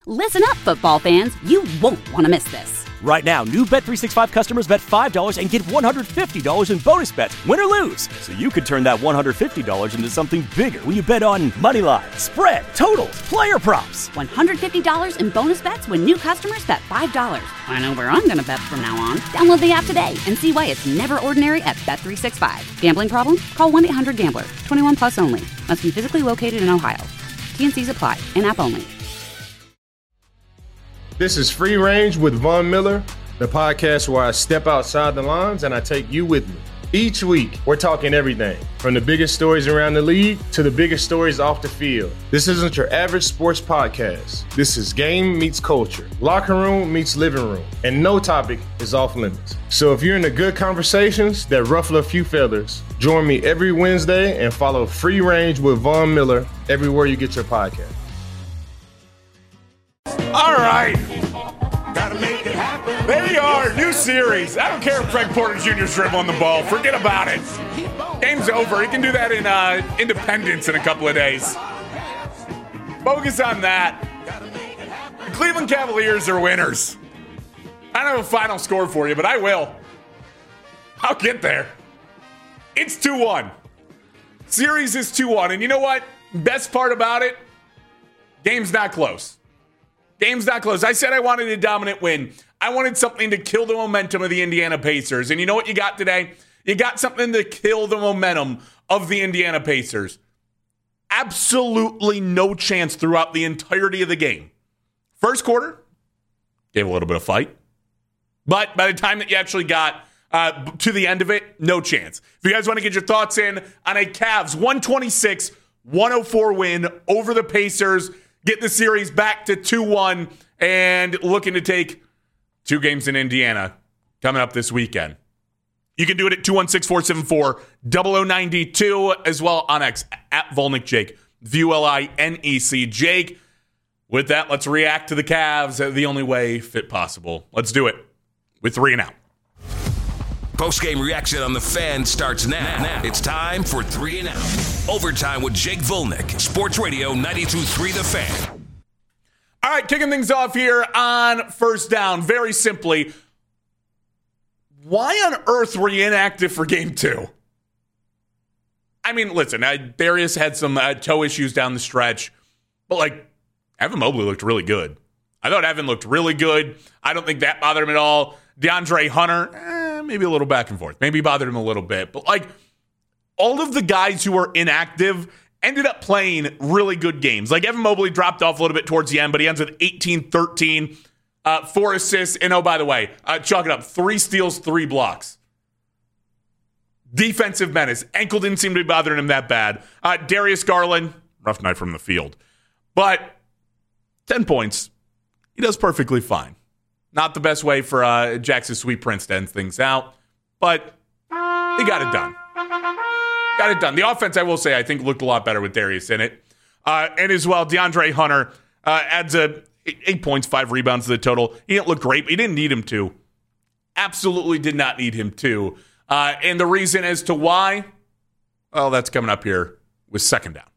Listen up, football fans. You won't want to miss this. Right now, new Bet365 customers bet $5 and get $150 in bonus bets, win or lose. So you could turn that $150 into something bigger when you bet on money line, spread, totals, player props. $150 in bonus bets when new customers bet $5. I know where I'm going to bet from now on. Download the app today and see why it's never ordinary at Bet365. Gambling problem? Call 1-800-GAMBLER. 21 plus only. Must be physically located in Ohio. T&Cs apply. In-app only. This is Free Range with Von Miller, the podcast where I step outside the lines and I take you with me. Each week, we're talking everything from the biggest stories around the league to the biggest stories off the field. This isn't your average sports podcast. This is game meets culture, locker room meets living room, and no topic is off limits. So if you're into good conversations that ruffle a few feathers, join me every Wednesday and follow Free Range with Von Miller everywhere you get your podcast. All right. There you are, new series. I don't care if Craig Porter Jr. is dribbling the ball. Forget about it. Game's over. He can do that in Independence in a couple of days. Focus on that. The Cleveland Cavaliers are winners. I don't have a final score for you, but I will. I'll get there. It's 2-1. Series is 2-1. And you know what? Best part about it? Game's not close. Game's not close. I said I wanted a dominant win. I wanted something to kill the momentum of the Indiana Pacers. And you know what you got today? You got something to kill the momentum of the Indiana Pacers. Absolutely no chance throughout the entirety of the game. First quarter, gave a little bit of fight. But by the time that you actually got to the end of it, no chance. If you guys want to get your thoughts in on a Cavs 126-104 win over the Pacers, get the series back to 2-1 and looking to take 2 games in Indiana coming up this weekend. You can do it at 216-474-0092 as well on X at Volnick Jake, VULINEC Jake. With that, let's react to the Cavs the only way fit possible. Let's do it with 3 and Out. Post-game reaction on The Fan starts now. It's time for 3 and Out. Overtime with Jake Volnick. Sports Radio 92.3 The Fan. All right, kicking things off here on First Down. Very simply, why on earth were you inactive for Game 2? I mean, listen, Darius had some toe issues down the stretch, but, Evan Mobley looked really good. I thought Evan looked really good. I don't think that bothered him at all. DeAndre Hunter, maybe a little back and forth. Maybe bothered him a little bit. But, all of the guys who were inactive ended up playing really good games. Evan Mobley dropped off a little bit towards the end, but he ends with 18-13, 4 assists. And, oh, by the way, chalk it up, 3 steals, 3 blocks. Defensive menace. Ankle didn't seem to be bothering him that bad. Darius Garland, rough night from the field. But 10 points, he does perfectly fine. Not the best way for Jackson Sweet Prince to end things out, but he got it done. Got it done. The offense, I will say, I think looked a lot better with Darius in it. And as well, DeAndre Hunter adds 8 points, 5 rebounds to the total. He didn't look great, but he didn't need him to. Absolutely did not need him to. And the reason as to why, well, that's coming up here with Second Down.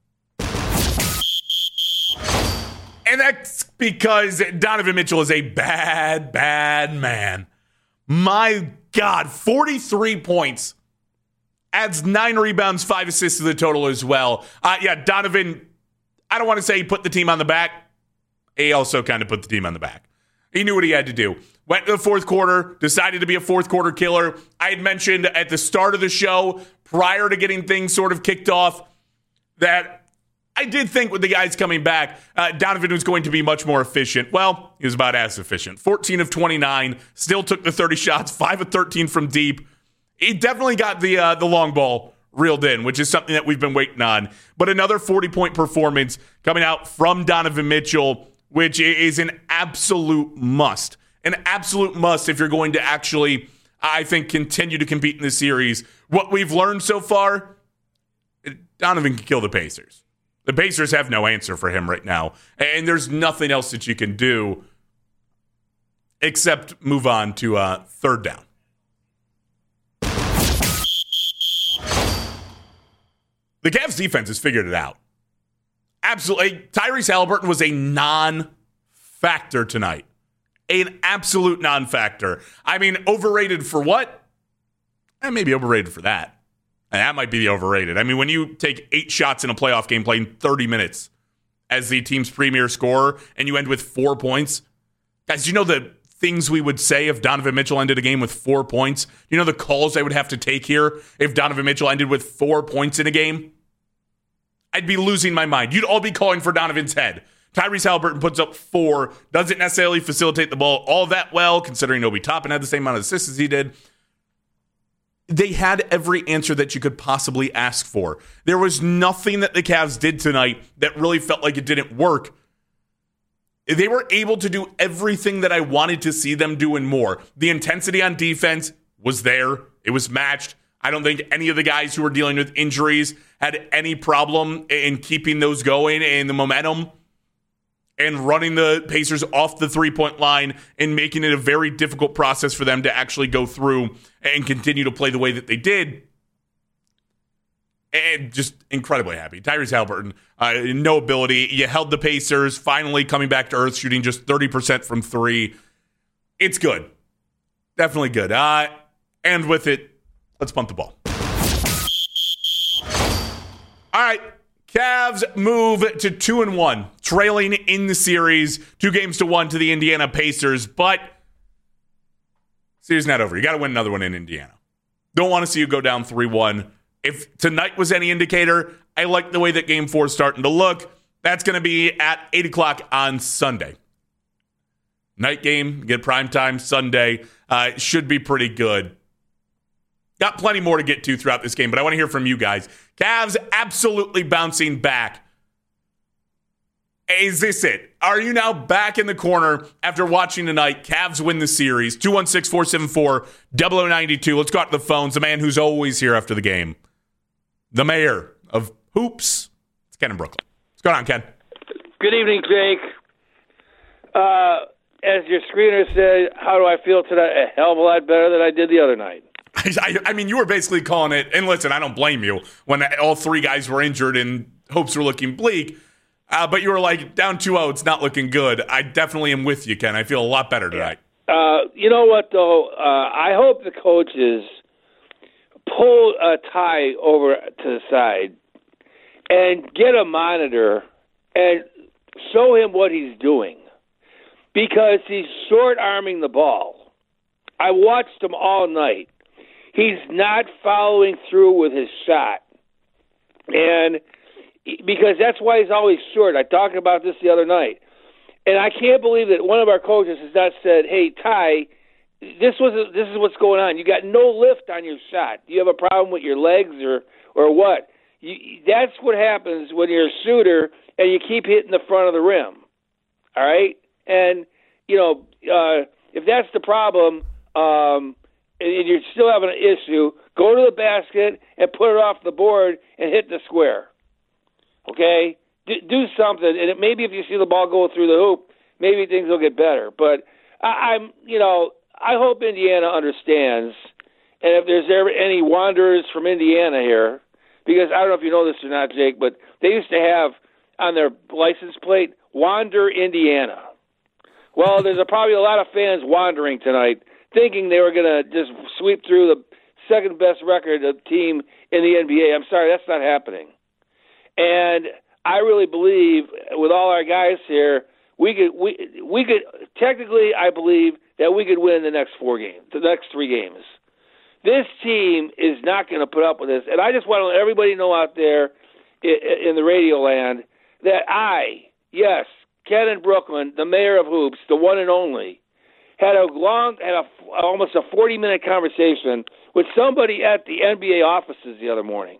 And that's because Donovan Mitchell is a bad, bad man. My God, 43 points. Adds 9 rebounds, 5 assists to the total as well. Donovan, I don't want to say he put the team on the back. He also kind of put the team on the back. He knew what he had to do. Went to the fourth quarter, decided to be a fourth quarter killer. I had mentioned at the start of the show, prior to getting things sort of kicked off, that I did think with the guys coming back, Donovan was going to be much more efficient. Well, he was about as efficient. 14 of 29, still took the 30 shots, 5 of 13 from deep. He definitely got the long ball reeled in, which is something that we've been waiting on. But another 40-point performance coming out from Donovan Mitchell, which is an absolute must. An absolute must if you're going to actually, I think, continue to compete in this series. What we've learned so far, Donovan can kill the Pacers. The Pacers have no answer for him right now. And there's nothing else that you can do except move on to third down. The Cavs defense has figured it out. Absolutely. Tyrese Haliburton was a non-factor non-factor tonight. An absolute non-factor. I mean, overrated for what? Maybe overrated for that. And that might be the overrated. I mean, when you take 8 shots in a playoff game playing 30 minutes as the team's premier scorer and you end with 4 points, guys, you know the things we would say if Donovan Mitchell ended a game with 4 points? You know the calls I would have to take here if Donovan Mitchell ended with 4 points in a game? I'd be losing my mind. You'd all be calling for Donovan's head. Tyrese Haliburton puts up 4, doesn't necessarily facilitate the ball all that well, considering Obi Toppin had the same amount of assists as he did. They had every answer that you could possibly ask for. There was nothing that the Cavs did tonight that really felt like it didn't work. They were able to do everything that I wanted to see them do and more. The intensity on defense was there. It was matched. I don't think any of the guys who were dealing with injuries had any problem in keeping those going and the momentum and running the Pacers off the three-point line and making it a very difficult process for them to actually go through and continue to play the way that they did. And just incredibly happy. Tyrese Haliburton, no ability. You held the Pacers, finally coming back to earth, shooting just 30% from 3. It's good. Definitely good. And with it, let's punt the ball. All right. Cavs move to 2-1, trailing in the series, 2-1 to the Indiana Pacers, but series not over. You got to win another one in Indiana. Don't want to see you go down 3-1. If tonight was any indicator, I like the way that Game 4 is starting to look. That's going to be at 8 o'clock on Sunday. Night game, get primetime Sunday. Should be pretty good. Got plenty more to get to throughout this game, but I want to hear from you guys. Cavs absolutely bouncing back. Is this it? Are you now back in the corner after watching tonight? Cavs win the series. 216-474-0092. Let's go out to the phones. The man who's always here after the game. The mayor of hoops. It's Ken in Brooklyn. What's going on, Ken? Good evening, Jake. As your screener said, how do I feel today? A hell of a lot better than I did the other night. I mean, you were basically calling it, and listen, I don't blame you, when all 3 guys were injured and hopes were looking bleak, but you were like, down 2-0, it's not looking good. I definitely am with you, Ken. I feel a lot better tonight. You know what, though? I hope the coaches pull a tie over to the side and get a monitor and show him what he's doing, because he's short-arming the ball. I watched him all night. He's not following through with his shot. And because that's why he's always short. I talked about this the other night. And I can't believe that one of our coaches has not said, hey, Ty, this is what's going on. You got no lift on your shot. Do you have a problem with your legs or what? That's what happens when you're a shooter and you keep hitting the front of the rim. All right? And, you know, if that's the problem, and you're still having an issue, go to the basket and put it off the board and hit the square. Okay? Do something, and maybe if you see the ball go through the hoop, maybe things will get better. But I hope Indiana understands, and if there's ever any wanderers from Indiana here, because I don't know if you know this or not, Jake, but they used to have on their license plate, Wander, Indiana. Well, there's probably a lot of fans wandering tonight, thinking they were going to just sweep through the second-best record of team in the NBA. I'm sorry, that's not happening. And I really believe, with all our guys here, we could technically, I believe that we could win the next 3 games. This team is not going to put up with this. And I just want to let everybody know out there in the radio land that Ken in Brooklyn, the mayor of hoops, the one and only, had almost a 40-minute conversation with somebody at the NBA offices the other morning.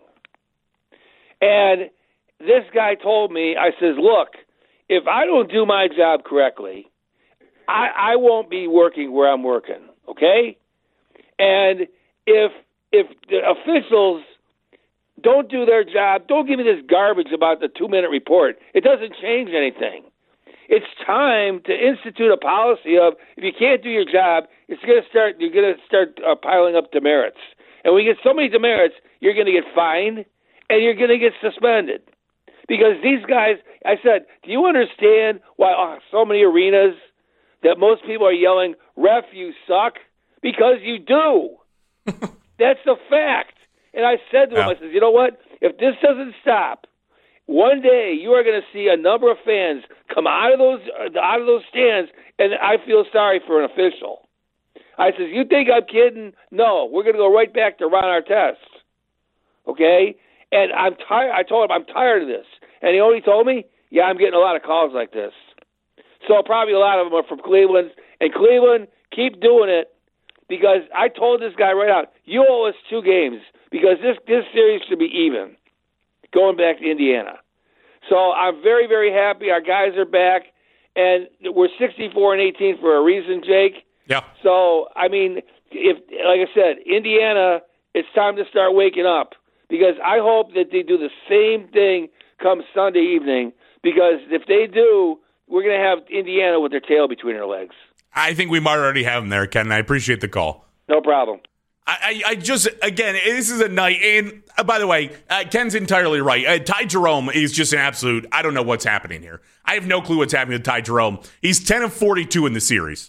And this guy told me, I says, look, if I don't do my job correctly, I won't be working where I'm working, okay? And if the officials don't do their job, don't give me this garbage about the 2-minute report. It doesn't change anything. It's time to institute a policy of, if you can't do your job, you're going to start piling up demerits. And when you get so many demerits, you're going to get fined and you're going to get suspended. Because these guys, I said, do you understand why so many arenas that most people are yelling, "Ref, you suck"? Because you do. That's the fact. And I said to him, I said, you know what? If this doesn't stop, one day you are going to see a number of fans come out of those stands, and I feel sorry for an official. I said, you think I'm kidding? No, we're going to go right back to Ron Artest. Okay? And I'm tired. I told him I'm tired of this. And you know what he told me? Yeah, I'm getting a lot of calls like this. So probably a lot of them are from Cleveland. And Cleveland, keep doing it, because I told this guy right out, you owe us 2 games, because this series should be even, going back to Indiana. So I'm very, very happy. Our guys are back, and we're 64-18 for a reason, Jake. Yeah. So, I mean, if, like I said, Indiana, it's time to start waking up, because I hope that they do the same thing come Sunday evening, because if they do, we're going to have Indiana with their tail between their legs. I think we might already have them there, Ken. I appreciate the call. No problem. I just, again, this is a night, and by the way, Ken's entirely right. Ty Jerome is just an absolute, I don't know what's happening here. I have no clue what's happening with Ty Jerome. He's 10 of 42 in the series.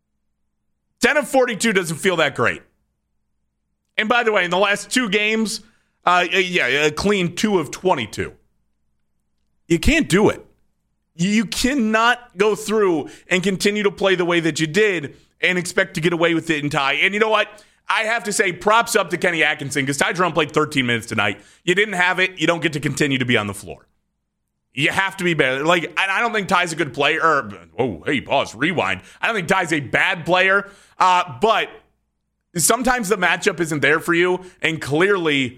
10 of 42 doesn't feel that great. And by the way, in the last 2 games, a clean 2 of 22. You can't do it. You cannot go through and continue to play the way that you did and expect to get away with it in Ty. And you know what? I have to say props up to Kenny Atkinson, because Ty Jerome played 13 minutes tonight. You didn't have it. You don't get to continue to be on the floor. You have to be better. Like, and I don't think Ty's a good player. Pause, rewind. I don't think Ty's a bad player. But sometimes the matchup isn't there for you, and clearly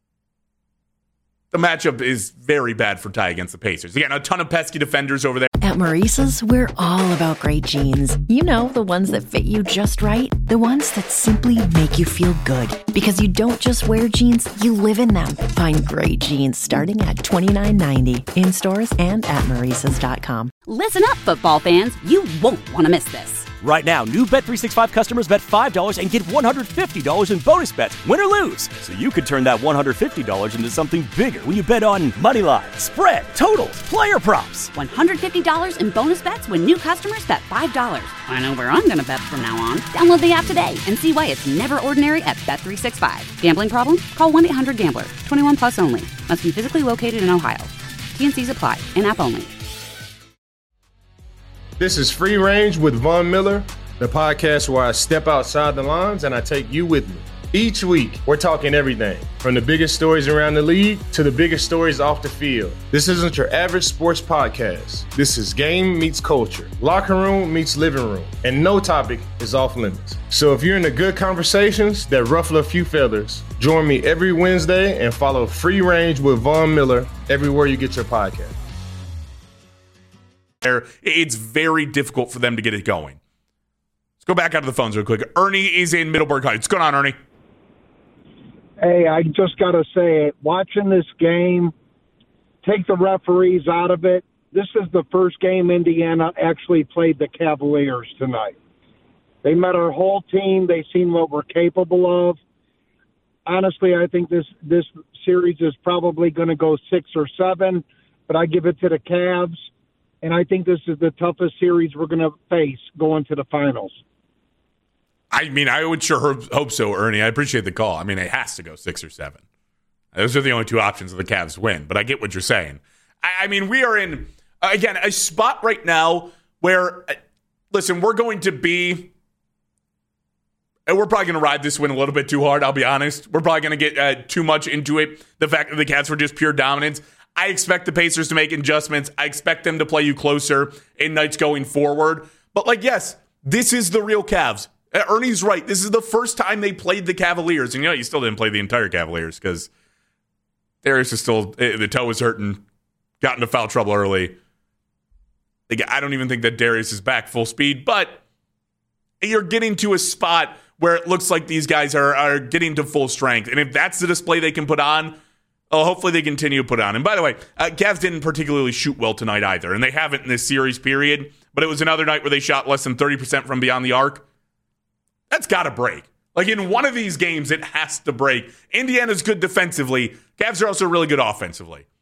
the matchup is very bad for Ty against the Pacers. Again, a ton of pesky defenders over there. At Maurice's, we're all about great jeans. You know, the ones that fit you just right. The ones that simply make you feel good. Because you don't just wear jeans, you live in them. Find great jeans starting at $29.90 in stores and at Maurice's.com. Listen up, football fans. You won't want to miss this. Right now, new Bet365 customers bet $5 and get $150 in bonus bets, win or lose. So you could turn that $150 into something bigger when you bet on moneyline, spread, totals, player props. $150 in bonus bets when new customers bet $5. I know where I'm going to bet from now on. Download the app today and see why it's never ordinary at Bet365. Gambling problem? Call 1-800-GAMBLER. 21 plus only. Must be physically located in Ohio. T&Cs apply. In-app only. This is Free Range with Von Miller, the podcast where I step outside the lines and I take you with me. Each week, we're talking everything from the biggest stories around the league to the biggest stories off the field. This isn't your average sports podcast. This is game meets culture, locker room meets living room, and no topic is off limits. So if you're into good conversations that ruffle a few feathers, join me every Wednesday and follow Free Range with Von Miller everywhere you get your podcast. It's very difficult for them to get it going. Let's go back out to the phones real quick. Ernie is in Middleburg Heights. What's going on, Ernie? Hey, I just got to say it. Watching this game, take the referees out of it. This is the first game Indiana actually played the Cavaliers tonight. They met our whole team. They seen what we're capable of. Honestly, I think this series is probably going to go 6 or 7, but I give it to the Cavs. And I think this is the toughest series we're going to face going to the finals. I mean, I would sure hope so, Ernie. I appreciate the call. I mean, it has to go 6 or 7. Those are the only 2 options that the Cavs win. But I get what you're saying. I mean, we are in, again, a spot right now where, listen, we're going to be, and we're probably going to ride this win a little bit too hard, I'll be honest. We're probably going to get too much into it. The fact that the Cavs were just pure dominance. I expect the Pacers to make adjustments. I expect them to play you closer in nights going forward. But, yes, this is the real Cavs. Ernie's right. This is the first time they played the Cavaliers. And, you still didn't play the entire Cavaliers because Darius is still, the toe was hurting, got into foul trouble early. I don't even think that Darius is back full speed. But you're getting to a spot where it looks like these guys are getting to full strength. And if that's the display they can put on, hopefully they continue to put on. And by the way, Cavs didn't particularly shoot well tonight either, and they haven't in this series period. But it was another night where they shot less than 30% from beyond the arc. That's got to break. Like in one of these games, it has to break. Indiana's good defensively. Cavs are also really good offensively.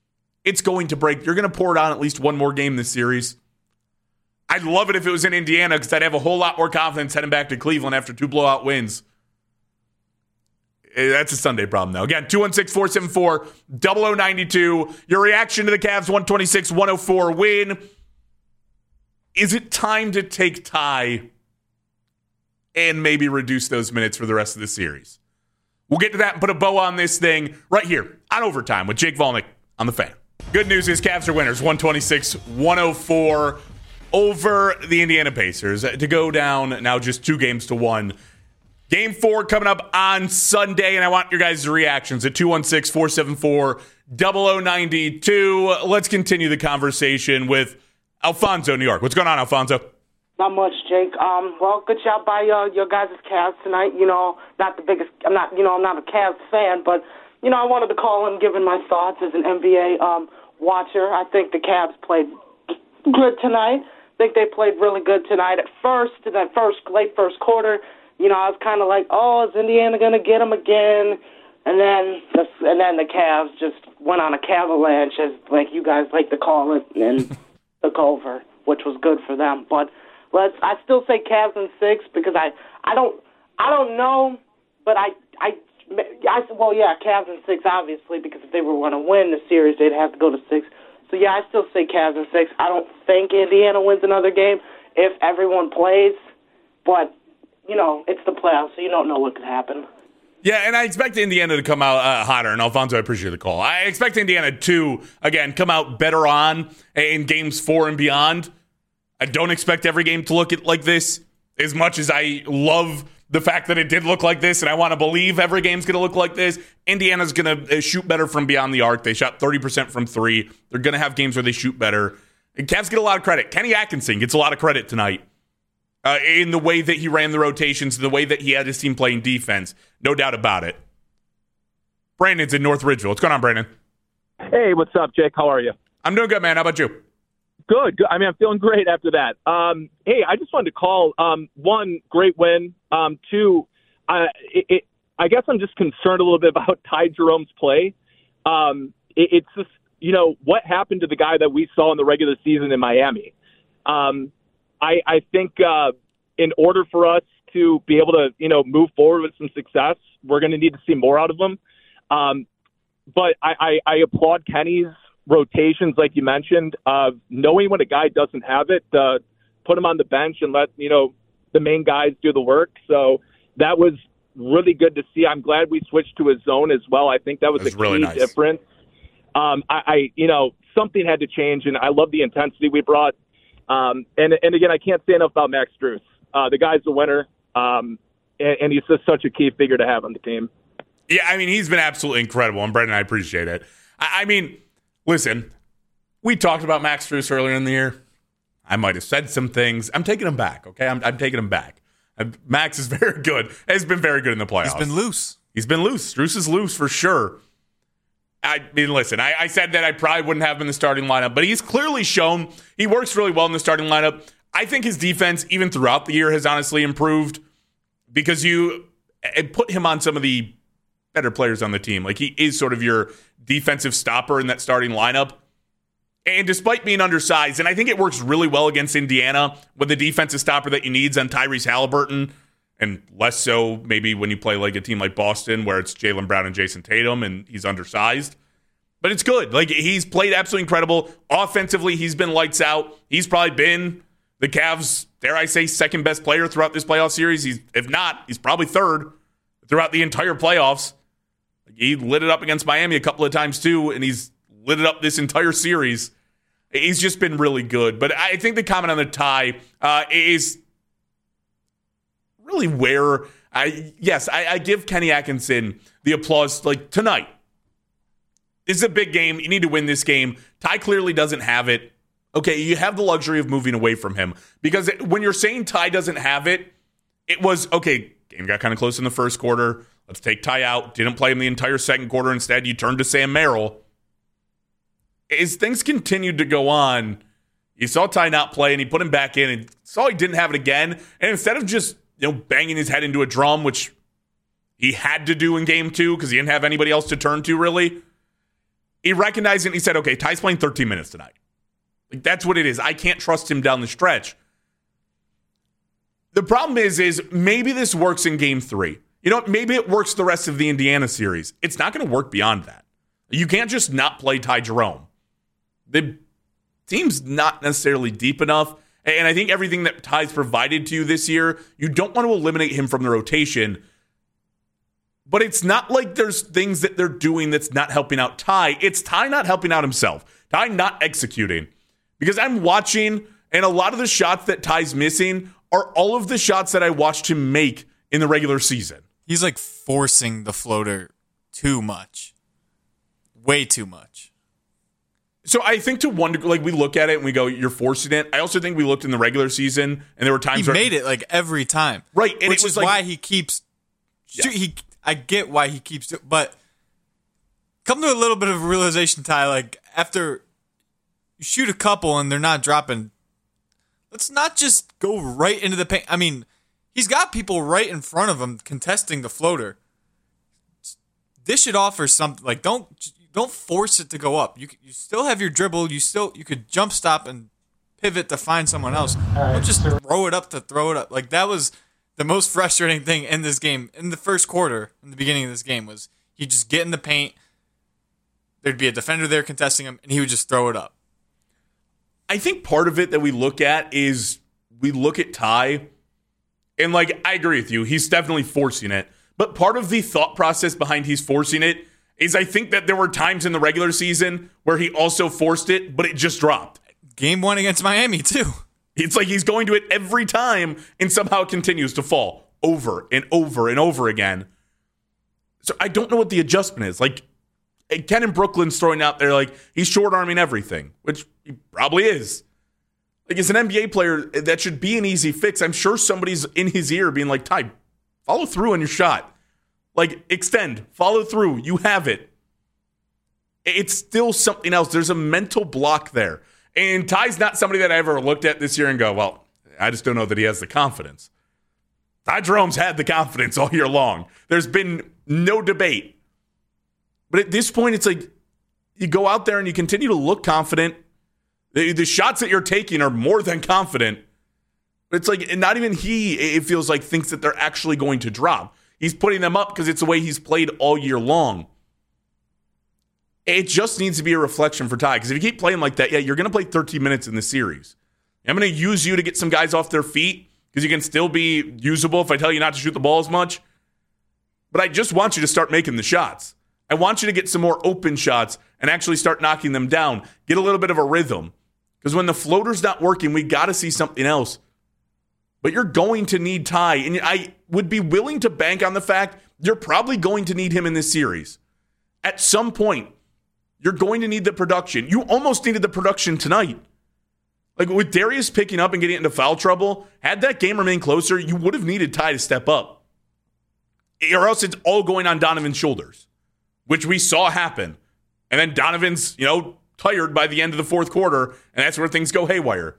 It's going to break. You're going to pour it on at least one more game this series. I'd love it if it was in Indiana because I'd have a whole lot more confidence heading back to Cleveland after 2 blowout wins. That's a Sunday problem, though. Again, 216-474-0092. Your reaction to the Cavs' 126-104 win. Is it time to take Ty and maybe reduce those minutes for the rest of the series? We'll get to that and put a bow on this thing right here on Overtime with Jake Volnick on The Fan. Good news is Cavs are winners, 126-104 over the Indiana Pacers to go down now just 2-1. Game 4 coming up on Sunday, and I want your guys' reactions at 216-474-0092. Let's continue the conversation with Alfonso, New York. What's going on, Alfonso? Not much, Jake. Well, good job by your guys' Cavs tonight. You know, not the biggest. I'm not a Cavs fan, but I wanted to call in, giving my thoughts as an NBA watcher. I think the Cavs played good tonight. I think they played really good tonight. At first, in that late first quarter, I was kind of like, oh, is Indiana going to get them again? And then the Cavs just went on a Cavavalanche, as like you guys like to call it, and took over, which was good for them. But I still say Cavs in 6 because I don't know, but Cavs in 6 obviously, because if they were going to win the series, they'd have to go to 6. So yeah, I still say Cavs in 6. I don't think Indiana wins another game if everyone plays, but it's the playoffs, so you don't know what could happen. Yeah, and I expect Indiana to come out hotter, and Alfonso, I appreciate the call. I expect Indiana to, again, come out better on in games 4 and beyond. I don't expect every game to look like this, as much as I love the fact that it did look like this, and I want to believe every game's going to look like this. Indiana's going to shoot better from beyond the arc. They shot 30% from 3. They're going to have games where they shoot better. And Cavs get a lot of credit. Kenny Atkinson gets a lot of credit tonight. In the way that he ran the rotations, the way that he had his team playing defense. No doubt about it. Brandon's in North Ridgeville. What's going on, Brandon? Hey, what's up, Jake? How are you? I'm doing good, man. How about you? Good. I mean, I'm feeling great after that. Hey, I just wanted to call. 1, great win. 2, I guess I'm just concerned a little bit about Ty Jerome's play. It's just, what happened to the guy that we saw in the regular season in Miami? I think in order for us to be able to, move forward with some success, we're going to need to see more out of them. But I applaud Kenny's rotations, like you mentioned, of knowing when a guy doesn't have it, put him on the bench and let, the main guys do the work. So that was really good to see. I'm glad we switched to a zone as well. I think that was a key really nice difference. Something had to change, and I love the intensity we brought. And again, I can't say enough about Max Strus. The guy's a winner, and he's just such a key figure to have on the team. Yeah, I mean, he's been absolutely incredible, and Brendan, I appreciate it. I mean, listen, we talked about Max Strus earlier in the year. I might have said some things. I'm taking him back, okay? I'm taking him back. Max is very good. Has been very good in the playoffs. He's been loose. Strus is loose for sure. I mean, listen, I said that I probably wouldn't have him in the starting lineup, but he's clearly shown he works really well in the starting lineup. I think his defense, even throughout the year, has honestly improved because you put him on some of the better players on the team. Like, he is sort of your defensive stopper in that starting lineup. And despite being undersized, and I think it works really well against Indiana with the defensive stopper that you need on Tyrese Halliburton, and less so maybe when you play like a team like Boston where it's Jaylen Brown and Jason Tatum and he's undersized. But it's good. Like, he's played absolutely incredible. Offensively, he's been lights out. He's probably been the Cavs', dare I say, second best player throughout this playoff series. If not, he's probably third throughout the entire playoffs. He lit it up against Miami a couple of times too, and he's lit it up this entire series. He's just been really good. But I think the comment on the tie is really where I give Kenny Atkinson the applause, like, tonight. This is a big game. You need to win this game. Ty clearly doesn't have it. Okay, you have the luxury of moving away from him. Because when you're saying Ty doesn't have it, it was, okay, game got kind of close in the first quarter. Let's take Ty out. Didn't play him the entire second quarter. Instead, you turned to Sam Merrill. As things continued to go on, you saw Ty not play, and he put him back in, and saw he didn't have it again. And instead of just banging his head into a drum, which he had to do in game 2 because he didn't have anybody else to turn to, really, He recognized it and he said, okay, Ty's playing 13 minutes tonight. Like, that's what it is. I can't trust him down the stretch. The problem is maybe this works in game 3. You know what? Maybe it works the rest of the Indiana series. It's not going to work beyond that. You can't just not play Ty Jerome. The team's not necessarily deep enough. And I think everything that Ty's provided to you this year, you don't want to eliminate him from the rotation. But it's not like there's things that they're doing that's not helping out Ty. It's Ty not helping out himself. Ty not executing. Because I'm watching, and a lot of the shots that Ty's missing are all of the shots that I watched him make in the regular season. He's like forcing the floater too much. Way too much. So I think to one degree, like we look at it and we go, you're forcing it. I also think we looked in the regular season and there were times he made it like every time. Right. And which it was is like, why he keeps, I get why he keeps, but come to a little bit of a realization, Ty, like after you shoot a couple and they're not dropping, let's not just go right into the paint. I mean, he's got people right in front of him contesting the floater. Dish it off or something. Like don't force it to go up. You still have your dribble. You could jump stop and pivot to find someone else. Don't just throw it up to throw it up. Like that was the most frustrating thing in this game in the first quarter. In the beginning of this game was he'd just get in the paint. There'd be a defender there contesting him, and he would just throw it up. I think part of it that we look at is we look at Ty, and like I agree with you, he's definitely forcing it. But part of the thought process behind he's forcing it is I think that there were times in the regular season where he also forced it, but it just dropped. Game 1 against Miami, too. It's like he's going to it every time, and somehow it continues to fall over and over and over again. So I don't know what the adjustment is. Like, Ken in Brooklyn's throwing out there like he's short-arming everything, which he probably is. Like, as an NBA player, that should be an easy fix. I'm sure somebody's in his ear being like, Ty, follow through on your shot. Like, extend, follow through. You have it. It's still something else. There's a mental block there. And Ty's not somebody that I ever looked at this year and go, well, I just don't know that he has the confidence. Ty Jerome's had the confidence all year long. There's been no debate. But at this point, it's like you go out there and you continue to look confident. The shots that you're taking are more than confident. But it's like not even he, it feels like, thinks that they're actually going to drop. He's putting them up because it's the way he's played all year long. It just needs to be a reflection for Ty. Because if you keep playing like that, yeah, you're going to play 13 minutes in the series. I'm going to use you to get some guys off their feet because you can still be usable if I tell you not to shoot the ball as much. But I just want you to start making the shots. I want you to get some more open shots and actually start knocking them down. Get a little bit of a rhythm. Because when the floater's not working, we got to see something else. But you're going to need Ty. And I would be willing to bank on the fact you're probably going to need him in this series. At some point, you're going to need the production. You almost needed the production tonight. Like with Darius picking up and getting into foul trouble, had that game remained closer, you would have needed Ty to step up. Or else it's all going on Donovan's shoulders, which we saw happen. And then Donovan's, tired by the end of the fourth quarter, and that's where things go haywire.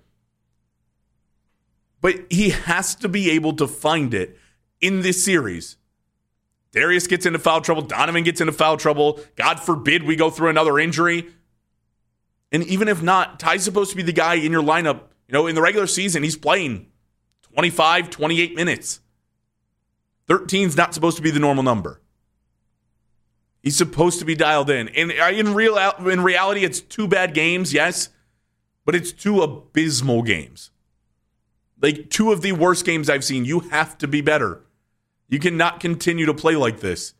But he has to be able to find it in this series. Darius gets into foul trouble. Donovan gets into foul trouble. God forbid we go through another injury. And even if not, Ty's supposed to be the guy in your lineup. In the regular season, he's playing 25, 28 minutes. 13's not supposed to be the normal number. He's supposed to be dialed in. And in reality, it's 2 bad games, yes, but it's 2 abysmal games. Like 2 of the worst games I've seen. You have to be better. You cannot continue to play like this.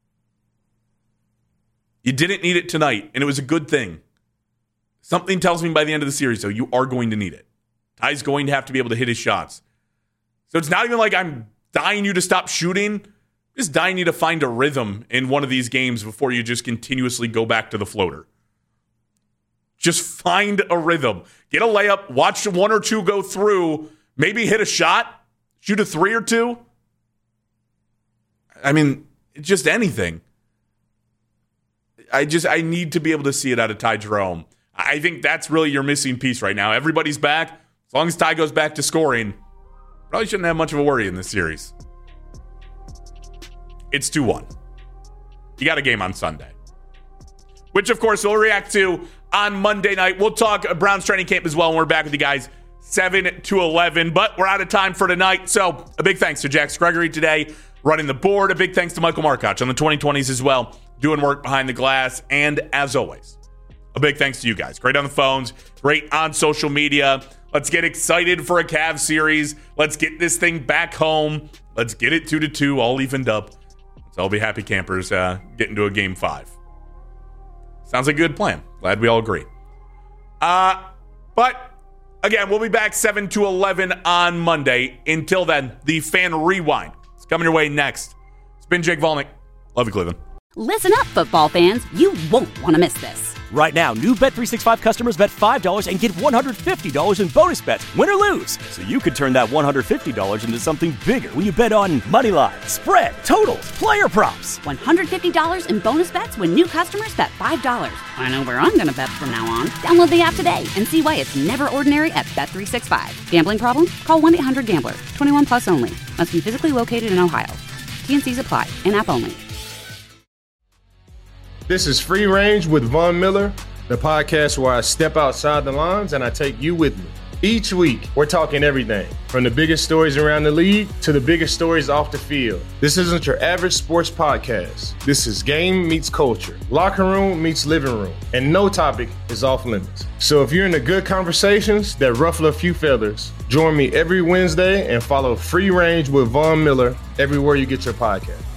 You didn't need it tonight, and it was a good thing. Something tells me by the end of the series, though, you are going to need it. Ty's going to have to be able to hit his shots. So it's not even like I'm dying you to stop shooting. I'm just dying you to find a rhythm in one of these games before you just continuously go back to the floater. Just find a rhythm. Get a layup, watch 1 or 2 go through, maybe hit a shot, shoot a 3 or 2. I mean, just anything. I need to be able to see it out of Ty Jerome. I think that's really your missing piece right now. Everybody's back. As long as Ty goes back to scoring, probably shouldn't have much of a worry in this series. It's 2-1. You got a game on Sunday. which, of course, we'll react to on Monday night. We'll talk Browns training camp as well, and we're back with you guys 7 to 11. But we're out of time for tonight. So a big thanks to Jax Gregory today running the board. A big thanks to Michael Markoch on the 2020s as well, doing work behind the glass. And as always, a big thanks to you guys. Great on the phones, great on social media. Let's get excited for a Cavs series. Let's get this thing back home. Let's get it 2-2, all evened up. Let's all be happy campers getting to a game 5. Sounds like a good plan. Glad we all agree. But again, we'll be back 7 to 11 on Monday. Until then, the Fan Rewind is coming your way next. It's been Jake Volnick. Love you, Cleveland. Listen up, football fans. You won't want to miss this. Right now, new Bet365 customers bet $5 and get $150 in bonus bets, win or lose. So you could turn that $150 into something bigger when you bet on money line, spread, totals, player props. $150 in bonus bets when new customers bet $5. I know where I'm going to bet from now on. Download the app today and see why it's never ordinary at Bet365. Gambling problem? Call 1-800-GAMBLER. 21 plus only. Must be physically located in Ohio. T&Cs apply. In-app only. This is Free Range with Von Miller, the podcast where I step outside the lines and I take you with me. Each week, we're talking everything from the biggest stories around the league to the biggest stories off the field. This isn't your average sports podcast. This is game meets culture, locker room meets living room, and no topic is off limits. So if you're into good conversations that ruffle a few feathers, join me every Wednesday and follow Free Range with Von Miller everywhere you get your podcast.